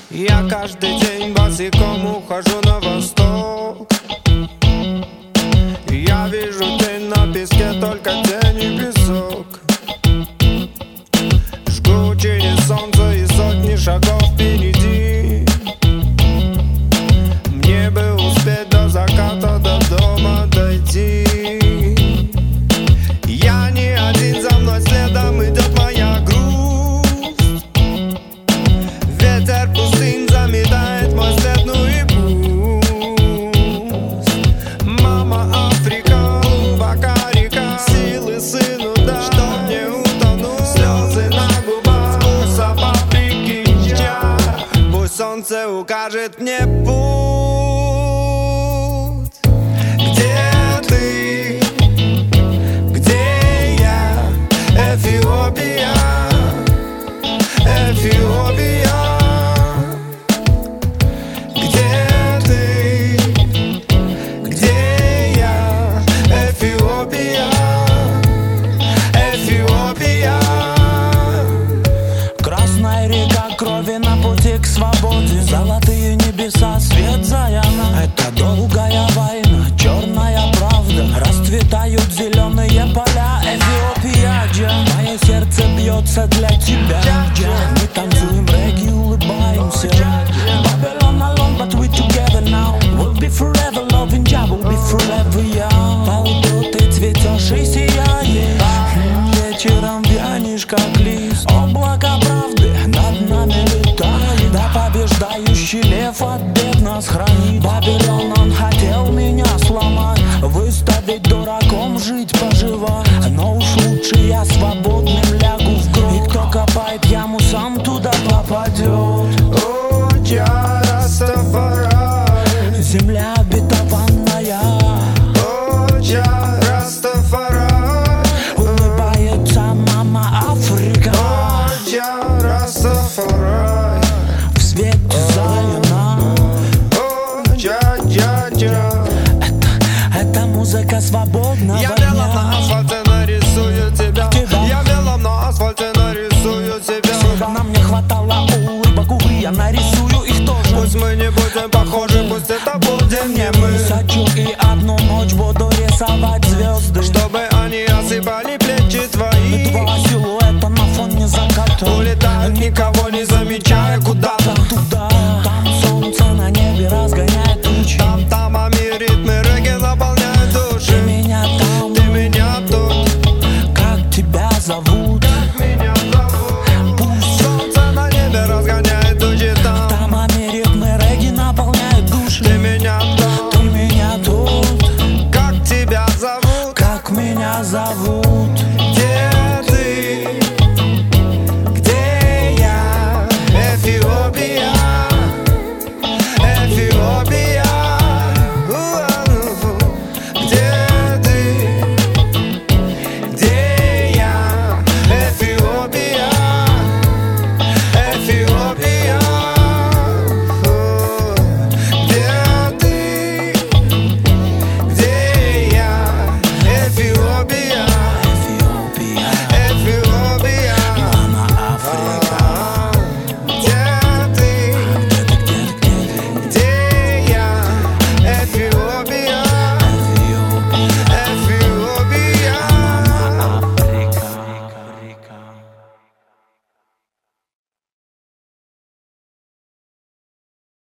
Я каждый день босиком ухожу на восток. Я вижу тень на песке, только тень и песок. Жгучее солнце и сотни шагов впереди. Мне бы успеть до заката, до дома дойти. Я не один, за мной следом идет моя грусть. Ветер пустынь заметает мой след, ну и пусть. Мама Африка, глубока река, силы сыну дай, чтоб не утонуть. Слезы на губах, вкуса паприки чай. Пусть солнце укажет мне путь. Где ты? Где я? Эфиопия, Эфиопия. Где ты? Где я? Эфиопия, Эфиопия. Красная река крови на пути к свободе. Золотые небеса, свет Заяна. Это долгая война, черная правда. Расцветают зеленые поля. Эфиопия, мое сердце бьется для тебя. Мы танцуем регги, улыбаемся. Babylon alone, but we together now. We'll be forever loving ya, we'll be forever young. Поутру ты цветешь и сияешь. Вечером вянешь, как лист. Облака правды над нами летает. Да побеждающий лев от бед нас хранит. Вавилон, он хотел меня сломать, выставить дураком, жить поживать. Но уж лучше я свободным лягу в гроб. И кто копает яму, сам туда попадет. О, я Растафарай, Земля обетованная. о, я Растафарай, Улыбается мама Африка. о, я Растафарай, В свете Заяна. о, я. Это музыка свободного Я мелом дня. на асфальте нарисую тебя. Я мелом на асфальте нарисую тебя. Нам не хватало улыбок, увы, я нарисую их тоже. Пусть мы не будем похожи, пусть это будем не мы. Сачу и одну ночь буду рисовать звезды, Чтобы они осыпали плечи твои. два силуэта на фоне заката. Улетают, никого не замечая, куда-то.